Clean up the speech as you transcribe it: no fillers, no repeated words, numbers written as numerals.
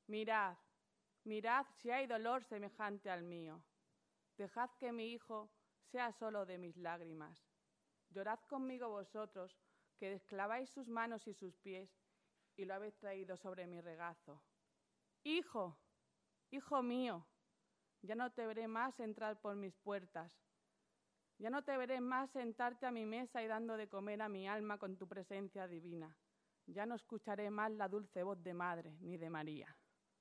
Mirad, mirad si hay dolor semejante al mío. Dejad que mi hijo sea solo de mis lágrimas. Llorad conmigo vosotros, que desclaváis sus manos y sus pies, y lo habéis traído sobre mi regazo. Hijo, hijo mío, ya no te veré más entrar por mis puertas. Ya no te veré más sentarte a mi mesa y dando de comer a mi alma con tu presencia divina. Ya no escucharé más la dulce voz de madre ni de María.